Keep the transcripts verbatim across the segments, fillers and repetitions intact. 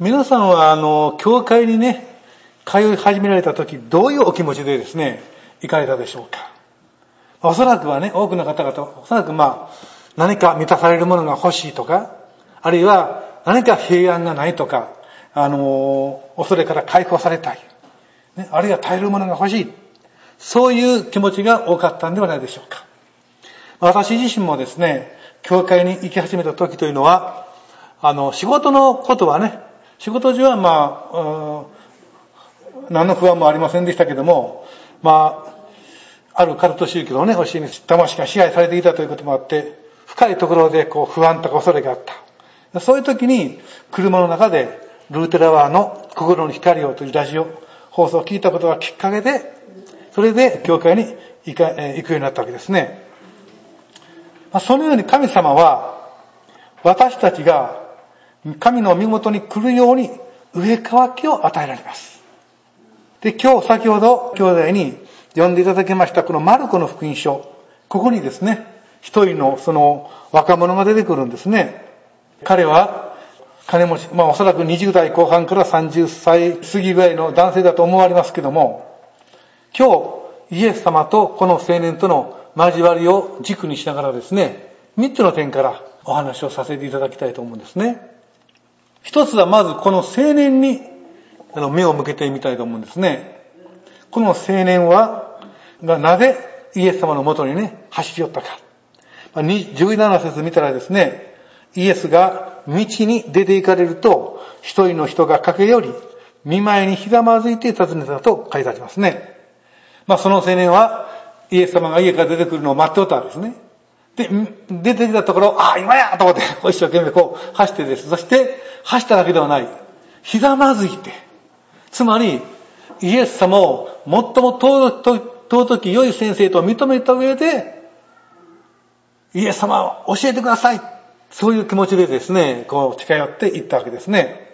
皆さんはあの教会にね通い始められた時、どういうお気持ちでですね行かれたでしょうか。おそらくはね、多くの方々おそらくまあ何か満たされるものが欲しいとか、あるいは何か平安がないとか、あの恐れから解放されたい、ね、あるいは耐えるものが欲しい、そういう気持ちが多かったんではないでしょうか。私自身もですね、教会に行き始めた時というのは、あの仕事のことはね、仕事上はまあ、何の不安もありませんでしたけども、まああるカルト宗教のね教えに魂が支配されていたということもあって、深いところでこう不安とか恐れがあった。そういう時に車の中でルーテラワーの心の光をというラジオ放送を聞いたことがきっかけで、それで教会に行か、えー、行くようになったわけですね。まあ、そのように神様は私たちが神の御元に来るように上渇きを与えられます。で、今日先ほど兄弟に読んでいただきましたこのマルコの福音書、ここにですね、一人のその若者が出てくるんですね。彼は金持ち、まあおそらくにじゅう代後半からさんじゅっさい過ぎぐらいの男性だと思われますけども、今日イエス様とこの青年との交わりを軸にしながらですね、三つの点からお話をさせていただきたいと思うんですね。一つはまずこの青年に目を向けてみたいと思うんですね。この青年はがなぜイエス様の元にね走り寄ったか。じゅうなな節見たらですね、イエスが道に出て行かれると一人の人が駆け寄り見舞いにひざまずいて尋ねたと書いてありますね。まあその青年はイエス様が家から出てくるのを待っておったんですね。で、出てきたところ、ああ、今やと思って、一生懸命こう走ってです。そして、走っただけではない。ひざまずいて。つまり、イエス様を最も尊き良い先生と認めた上で、イエス様を教えてください。そういう気持ちでですね、こう近寄っていったわけですね。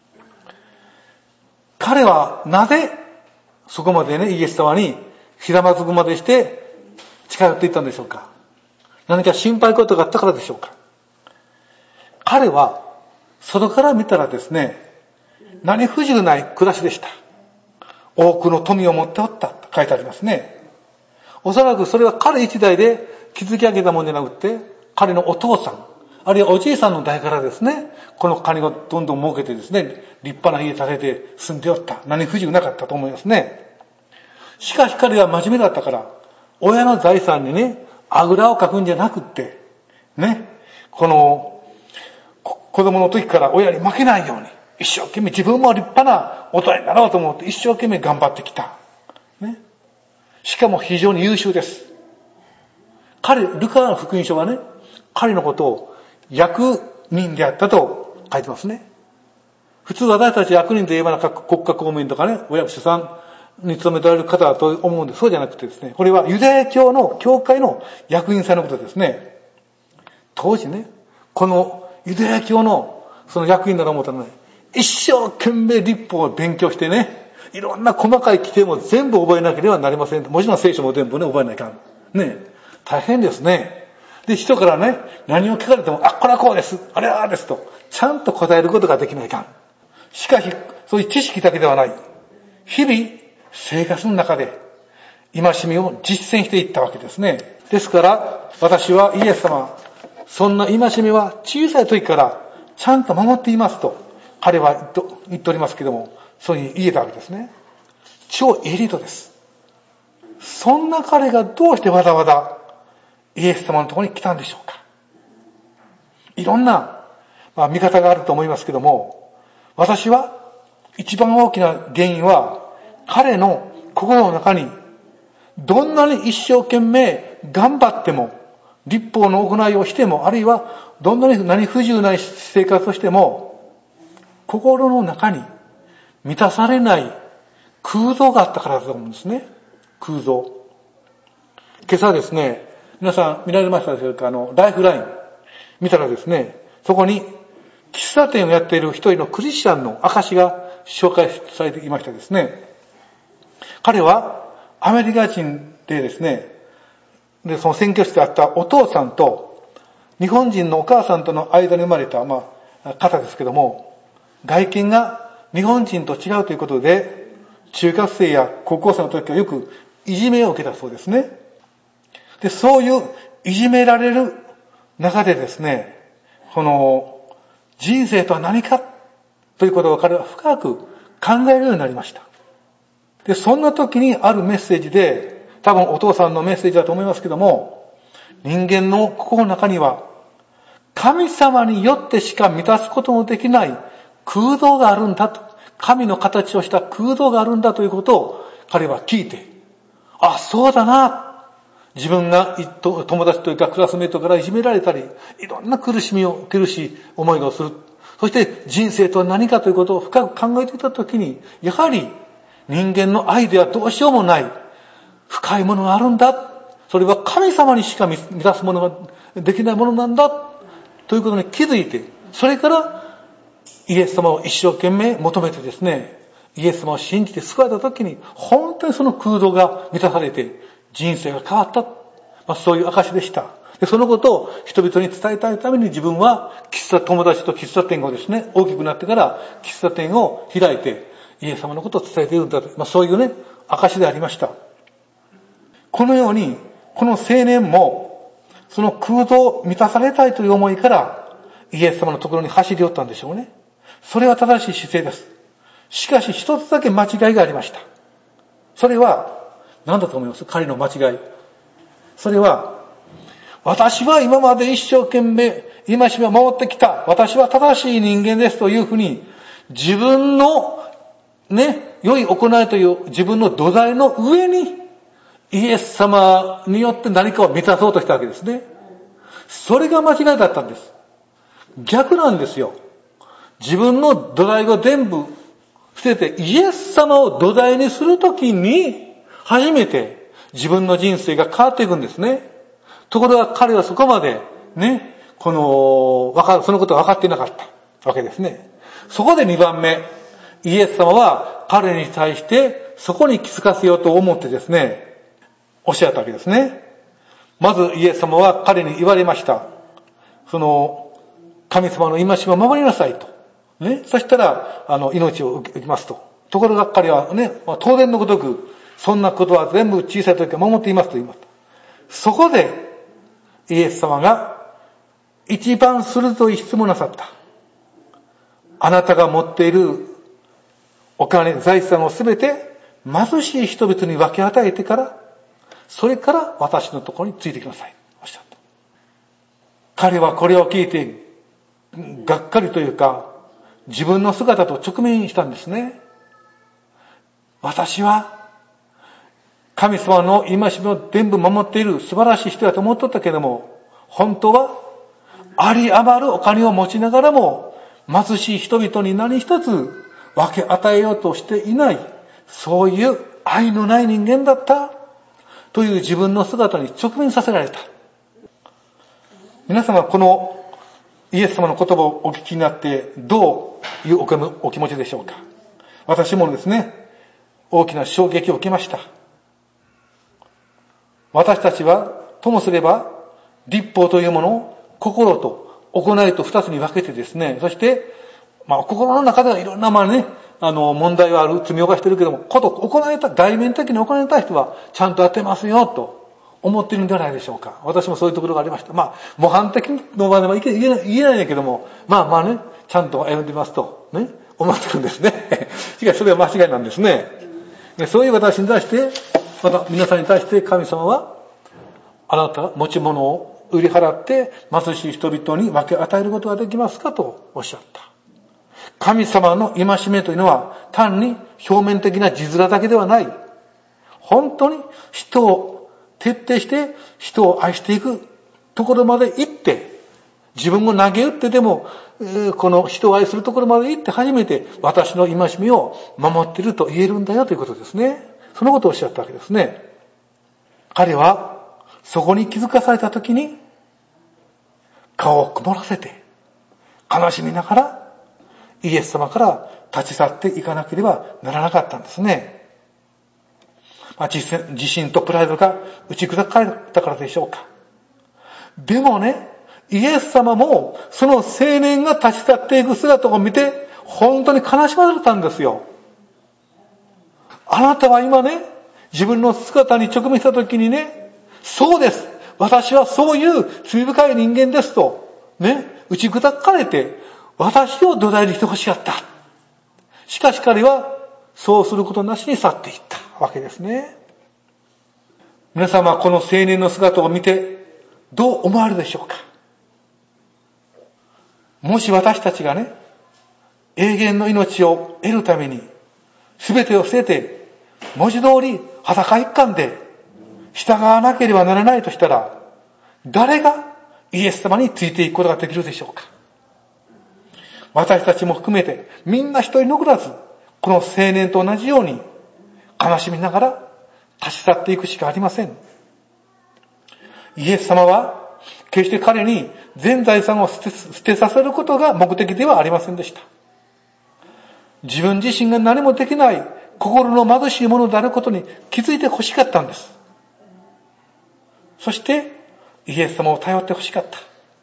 彼はなぜ、そこまでね、イエス様にひざまずくまでして近寄っていったんでしょうか。何か心配事があったからでしょうか。彼は外から見たらですね、何不自由ない暮らしでした。多くの富を持っておったと書いてありますね。おそらくそれは彼一代で築き上げたものじゃなくて、彼のお父さん、あるいはおじいさんの代からですね、この金をどんどん儲けてですね、立派な家建てて住んでおった。何不自由なかったと思いますね。しかし彼は真面目だったから、親の財産にね、あぐらをかくんじゃなくって、ね、この、子供の時から親に負けないように、一生懸命自分も立派な大人になろうと思って一生懸命頑張ってきた。ね。しかも非常に優秀です。彼、ルカの福音書はね、彼のことを役人であったと書いてますね。普通私たち役人といえばなんか国家公務員とかね、お役所さんに勤めておられる方だと思うんです。そうじゃなくてですね、これはユダヤ教の教会の役員さんのことですね。当時ね、このユダヤ教のその役員だと思ったらね、一生懸命律法を勉強してね、いろんな細かい規定も全部覚えなければなりません。もちろん聖書も全部ね、覚えないかん。ね、大変ですね。で、人からね、何を聞かれても、あ、これはこうです、あれはですと、ちゃんと答えることができないかん。しかし、そういう知識だけではない。日々、生活の中で、戒めを実践していったわけですね。ですから、私はイエス様、そんな戒めは小さい時からちゃんと守っていますと、彼は言っておりますけども、そういう言えたわけですね。超エリートです。そんな彼がどうしてわざわざイエス様のところに来たんでしょうか。いろんな、まあ、見方があると思いますけども、私は一番大きな原因は彼の心の中にどんなに一生懸命頑張っても、律法の行いをしても、あるいはどんなに何不自由ない生活をしても、心の中に満たされない空洞があったからだと思うんですね。空洞。今朝ですね、皆さん見られましたでしょうか、あの、ライフライン見たらですね、そこに喫茶店をやっている一人のクリスチャンの証が紹介されていましたですね。彼はアメリカ人でですね、で、その宣教師であったお父さんと日本人のお母さんとの間に生まれた、まあ、方ですけども、 外見が日本人と違うということで、中学生や高校生の時はよくいじめを受けたそうですね。で、そういういじめられる中でですね、この人生とは何かということを彼は深く考えるようになりました。で、そんな時にあるメッセージで、多分お父さんのメッセージだと思いますけども、人間の心の中には神様によってしか満たすことのできない空洞があるんだと、神の形をした空洞があるんだということを彼は聞いて、あ、そうだな。自分が友達というかクラスメイトからいじめられたり、いろんな苦しみを受けるし、思いをする。そして人生とは何かということを深く考えていたときに、やはり人間の愛ではどうしようもない深いものがあるんだ。それは神様にしか満たすものができないものなんだ。ということに気づいて、それからイエス様を一生懸命求めてですね、イエス様を信じて救われたときに、本当にその空洞が満たされて、人生が変わった。まあ、そういう証でした。で、そのことを人々に伝えたいために自分は喫茶友達と喫茶店をですね、大きくなってから喫茶店を開いてイエス様のことを伝えているんだと。まあ、そういうね、証でありました。このように、この青年もその空洞を満たされたいという思いからイエス様のところに走り寄ったんでしょうね。それは正しい姿勢です。しかし一つだけ間違いがありました。それは何だと思います？彼の間違い。それは、私は今まで一生懸命戒めを守ってきた。私は正しい人間ですというふうに、自分のね、良い行いという自分の土台の上に、イエス様によって何かを満たそうとしたわけですね。それが間違いだったんです。逆なんですよ。自分の土台を全部捨てて、イエス様を土台にするときに、初めて自分の人生が変わっていくんですね。ところが彼はそこまでね、この、わかる、そのことが分かっていなかったわけですね。そこでにばんめ、イエス様は彼に対してそこに気づかせようと思ってですね、おっしゃったわけですね。まずイエス様は彼に言われました。その、神様の戒めを守りなさいと。ね。そしたら、あの、命を受けますと。ところが彼はね、まあ、当然のごとく、そんなことは全部小さい時から守っていますと言います。そこで、イエス様が一番鋭い質問なさった。あなたが持っているお金、財産をすべて貧しい人々に分け与えてから、それから私のところについてきなさい。おっしゃった。彼はこれを聞いて、がっかりというか、自分の姿と直面したんですね。私は、神様の戒めを全部守っている素晴らしい人だと思っとったけども、本当はあり余るお金を持ちながらも貧しい人々に何一つ分け与えようとしていない、そういう愛のない人間だったという自分の姿に直面させられた。皆様このイエス様の言葉をお聞きになってどういうお気持ちでしょうか。私もですね、大きな衝撃を受けました。私たちはともすれば律法というものを心と行いと二つに分けてですね、そしてまあ心の中ではいろんなまあね、あの問題はある、罪を犯してるけども、こと行われた、外面的に行われた人はちゃんとやってますよと思っているんではないでしょうか。私もそういうところがありました。まあ模範的の場では言えない、言えないんだけども、まあまあね、ちゃんと歩んでますとね、思ってるんですね。しかしそれは間違いなんですね。そういう私に対して、また皆さんに対して神様は、あなたが持ち物を売り払って貧しい人々に分け与えることができますかとおっしゃった。神様の戒めというのは単に表面的な字面だけではない。本当に人を徹底して人を愛していくところまで行って、自分を投げ打ってでも、この人を愛するところまで行って初めて私の戒めを守っていると言えるんだよということですね。そのことをおっしゃったわけですね。彼はそこに気づかされたときに顔を曇らせて悲しみながらイエス様から立ち去っていかなければならなかったんですね。まあ、自信とプライドが打ち砕かれたからでしょうか。でもね、イエス様もその青年が立ち去っていく姿を見て本当に悲しまれたんですよ。あなたは今ね、自分の姿に直面した時にね、そうです。私はそういう罪深い人間ですと、ね、打ち砕かれて、私を土台にしてほしかった。しかし彼は、そうすることなしに去っていったわけですね。皆様はこの青年の姿を見て、どう思われるでしょうか。もし私たちがね、永遠の命を得るために、すべてを捨てて、文字通り裸一貫で従わなければならないとしたら、誰がイエス様についていくことができるでしょうか。私たちも含めて、みんな一人残らず、この青年と同じように、悲しみながら立ち去っていくしかありません。イエス様は、決して彼に全財産を捨て、捨てさせることが目的ではありませんでした。自分自身が何もできない心の貧しいものであることに気づいてほしかったんです。そしてイエス様を頼ってほしかった。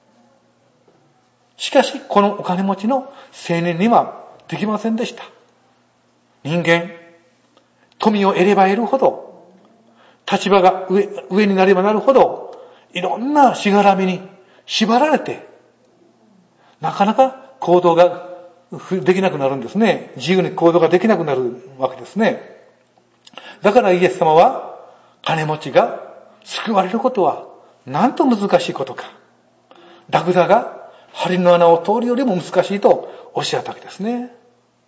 しかしこのお金持ちの青年にはできませんでした。人間、富を得れば得るほど、立場が 上, 上になればなるほど、いろんなしがらみに縛られて、なかなか行動ができなくなるんですね。自由に行動ができなくなるわけですね。だからイエス様は、金持ちが救われることは、なんと難しいことか。ラクダが針の穴を通るよりも難しいとおっしゃったわけですね。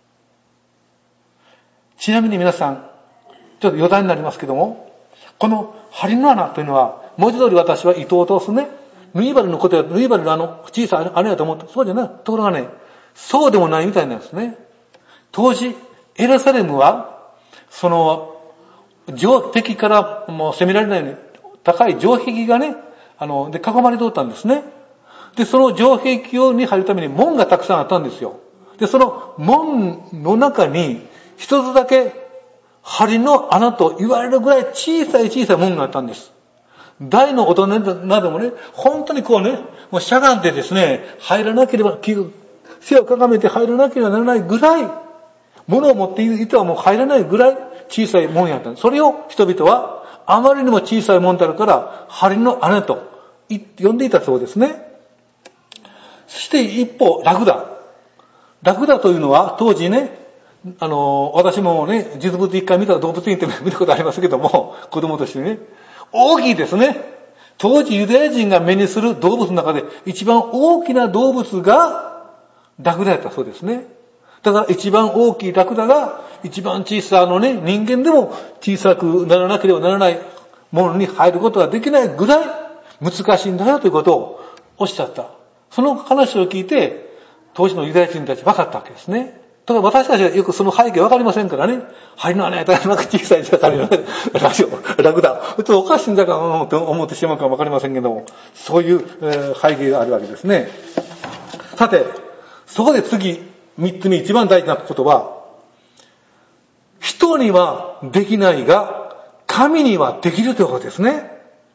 ちなみに皆さん、ちょっと余談になりますけども、この針の穴というのは、文字通り私は糸を通すね、縫い針のことや、縫い針のあの小さい穴やと思った。そうじゃない。ところがね、そうでもないみたいなんですね。当時、エルサレムは、その、城敵からもう攻められないように、高い城壁がね、あの、で囲まれておったんですね。で、その城壁に入るために門がたくさんあったんですよ。で、その門の中に、一つだけ針の穴と言われるぐらい小さい小さい門があったんです。大の大人などもね、本当にこうね、もうしゃがんでですね、入らなければ、背をかがめて入らなければならないぐらい、物を持っている人はもう入らないぐらい小さい門やったんです。それを人々は、あまりにも小さい門であるから、針の穴と呼んでいたそうですね。そして一方、ラクダ。ラクダというのは当時ね、あの、私もね、実物一回見た動物園って見たことありますけども、子供としてね、大きいですね。当時ユダヤ人が目にする動物の中で一番大きな動物がラクダやったそうですね。だから一番大きいラクダが一番小さなのね、人間でも小さくならなければならないものに入ることができないぐらい難しいんだよということをおっしゃった。その話を聞いて、当時のユダヤ人たち分かったわけですね。ただ私たちはよくその背景分かりませんからね。針の穴やったらなんか小さい小さいラクダ。ちょっとおかしいんだかと思ってしまうか分かりませんけども、そういう背景があるわけですね。さて、そこで次、三つ目一番大事なことは、人にはできないが、神にはできるということですね。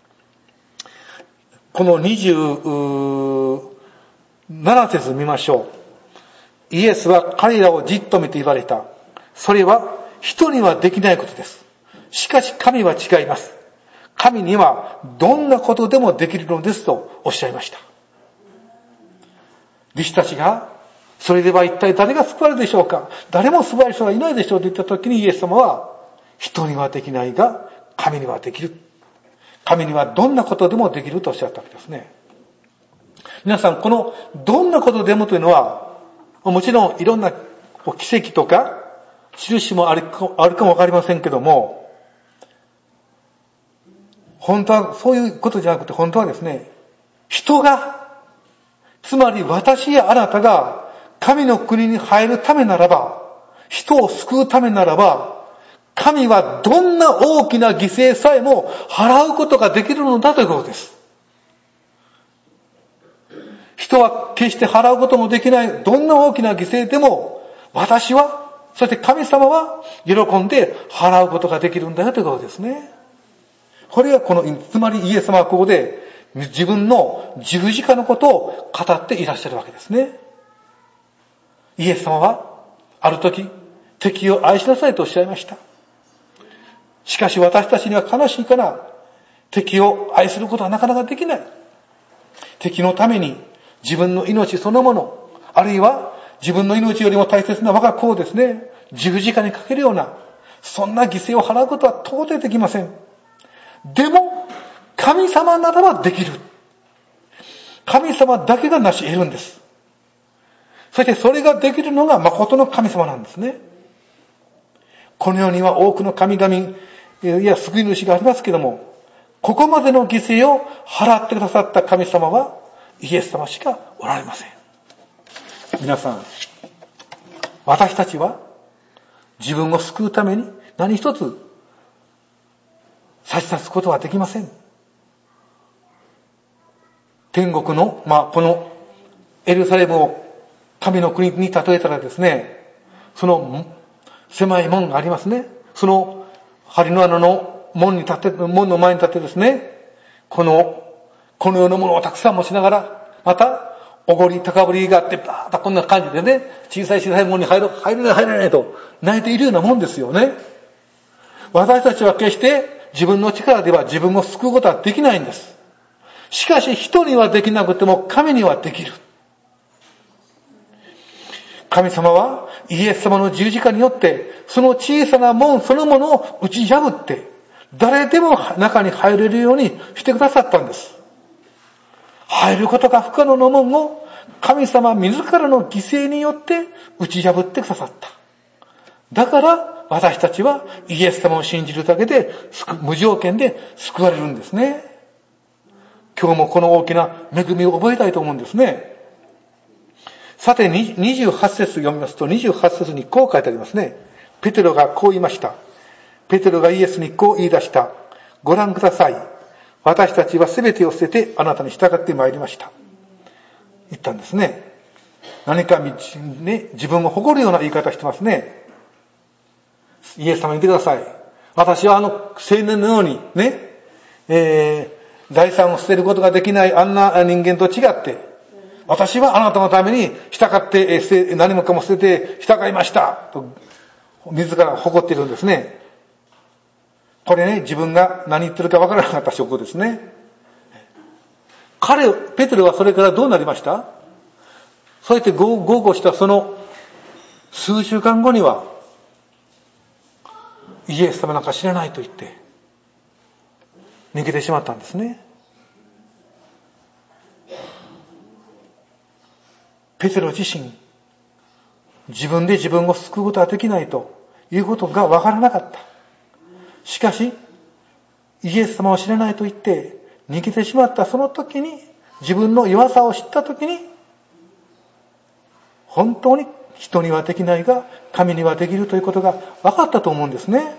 このにじゅうなな節見ましょう。イエスは彼らをじっと見て言われた。それは人にはできないことです。しかし神は違います。神にはどんなことでもできるのですとおっしゃいました。弟子たちが、それでは一体誰が救われるでしょうか。誰も救われる人がいないでしょうと言った時にイエス様は、人にはできないが神にはできる。神にはどんなことでもできるとおっしゃったわけですね。皆さん、このどんなことでもというのは、もちろんいろんな奇跡とか印もあるかもわかりませんけども、本当はそういうことじゃなくて、本当はですね、人が、つまり私やあなたが神の国に入るためならば、人を救うためならば、神はどんな大きな犠牲さえも払うことができるのだということです。人は決して払うこともできない、どんな大きな犠牲でも、私は、そして神様は喜んで払うことができるんだよということですね。これがこの、つまりイエス様はここで自分の十字架のことを語っていらっしゃるわけですね。イエス様はある時、敵を愛しなさいとおっしゃいました。しかし私たちには悲しいから、敵を愛することはなかなかできない。敵のために自分の命そのもの、あるいは自分の命よりも大切な我が子をですね、十字架にかけるような、そんな犠牲を払うことは到底できません。でも、神様ならばできる。神様だけが成し得るんです。そしてそれができるのが誠の神様なんですね。この世には多くの神々、いや救い主がありますけども、ここまでの犠牲を払ってくださった神様はイエス様しかおられません。皆さん、私たちは自分を救うために何一つ差し出すことはできません。天国の、まあ、このエルサレムを神の国に例えたらですね、その狭い門がありますね。その針の穴の門に立って、門の前に立ってですね、この、この世のものをたくさん持ちながら、また、おごり、高ぶりがあって、バーッとこんな感じでね、小さい小さい門に入る、入れない入れないと泣いているようなもんですよね。私たちは決して自分の力では自分を救うことはできないんです。しかし人にはできなくても神にはできる。神様はイエス様の十字架によってその小さな門そのものを打ち破って誰でも中に入れるようにしてくださったんです。入ることが不可能な門を神様自らの犠牲によって打ち破ってくださった。だから私たちはイエス様を信じるだけで無条件で救われるんですね。今日もこの大きな恵みを覚えたいと思うんですね。さてにじゅうはち節読みますと、にじゅうはち節にこう書いてありますね。ペテロがこう言いました。ペテロがイエスにこう言い出した。ご覧ください。私たちは全てを捨ててあなたに従ってまいりました。言ったんですね。何か、ね、自分を誇るような言い方してますね。イエス様に言ってください。私はあの青年のようにね、えー、財産を捨てることができないあんな人間と違って、私はあなたのために従って、何もかも捨てて従いましたと自ら誇っているんですね。これね、自分が何言ってるかわからなかった証拠ですね。彼、ペテロはそれからどうなりました？そうやって豪語したその数週間後には、イエス様なんか知らないと言って逃げてしまったんですね。ペテロ自身、自分で自分を救うことはできないということがわからなかった。しかし、イエス様を知らないと言って逃げてしまったその時に、自分の弱さを知った時に、本当に人にはできないが神にはできるということが分かったと思うんですね。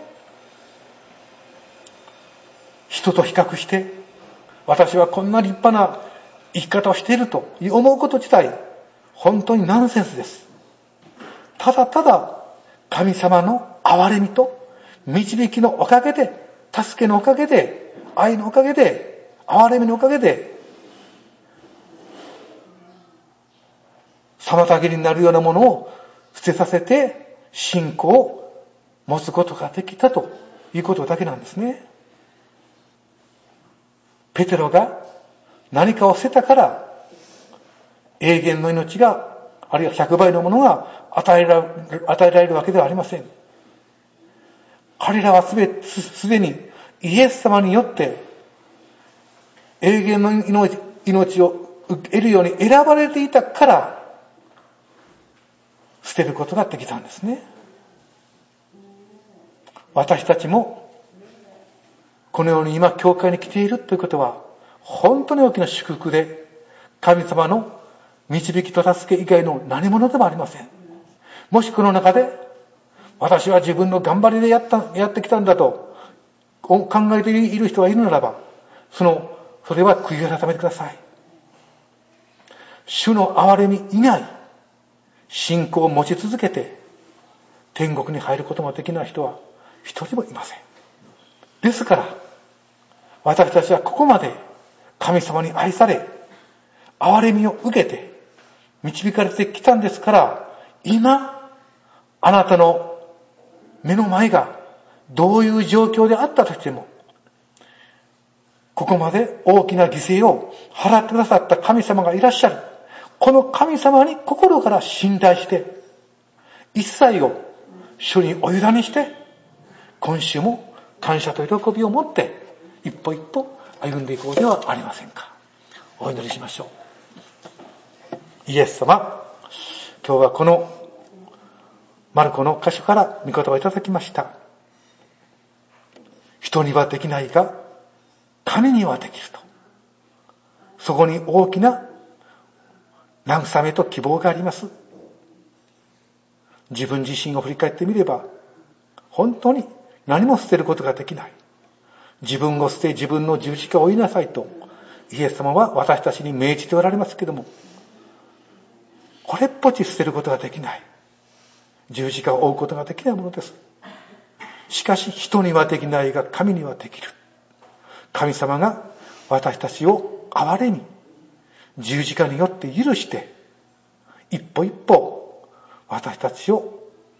人と比較して私はこんな立派な生き方をしていると思うこと自体本当にナンセンスです。ただただ神様の憐れみと導きのおかげで、助けのおかげで、愛のおかげで、憐れみのおかげで妨げになるようなものを捨てさせて信仰を持つことができたということだけなんですね。ペテロが何かを捨てたから永遠の命が、あるいはひゃくばいのものが与えられる、与えられるわけではありません。彼らはすべてすでにイエス様によって永遠の命、命を得るように選ばれていたから捨てることができたんですね。私たちもこのように今教会に来ているということは本当に大きな祝福で、神様の導きと助け以外の何者でもありません。もしこの中で私は自分の頑張りでやった、やってきたんだと考えている人がいるならば、その、それは悔い改めてください。主の憐れみ以外、信仰を持ち続けて天国に入ることもできない人は一人もいません。ですから私たちはここまで神様に愛され憐れみを受けて導かれてきたんですから、今あなたの目の前がどういう状況であったとしても、ここまで大きな犠牲を払ってくださった神様がいらっしゃる。この神様に心から信頼して、一切を主にお委ねして、今週も感謝と喜びを持って、一歩一歩歩んでいこうではありませんか。お祈りしましょう。イエス様、今日はこのマルコの箇所から御言葉をいただきました。人にはできないが、神にはできると。そこに大きな慰めと希望があります。自分自身を振り返ってみれば、本当に何も捨てることができない。自分を捨て自分の十字架を追いなさいと、イエス様は私たちに命じておられますけども、これっぽっち捨てることができない。十字架を追うことができないものです。しかし人にはできないが神にはできる。神様が私たちを憐れみ、十字架によって許して、一歩一歩私たちを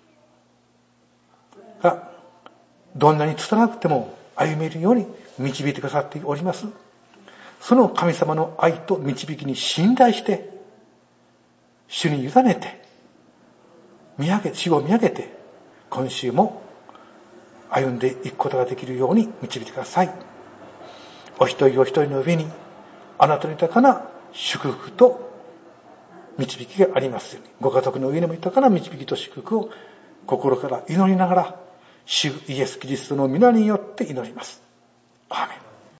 がどんなに拙くても歩めるように導いてくださっております。その神様の愛と導きに信頼して、主に委ねて、見上げ、主を見上げて、今週も歩んでいくことができるように導いてください。お一人お一人の上に、あなたの豊かな祝福と導きがありますように、ご家族の上にも豊かな導きと祝福を心から祈りながら、主イエス・キリストの皆によって祈ります。アーメン。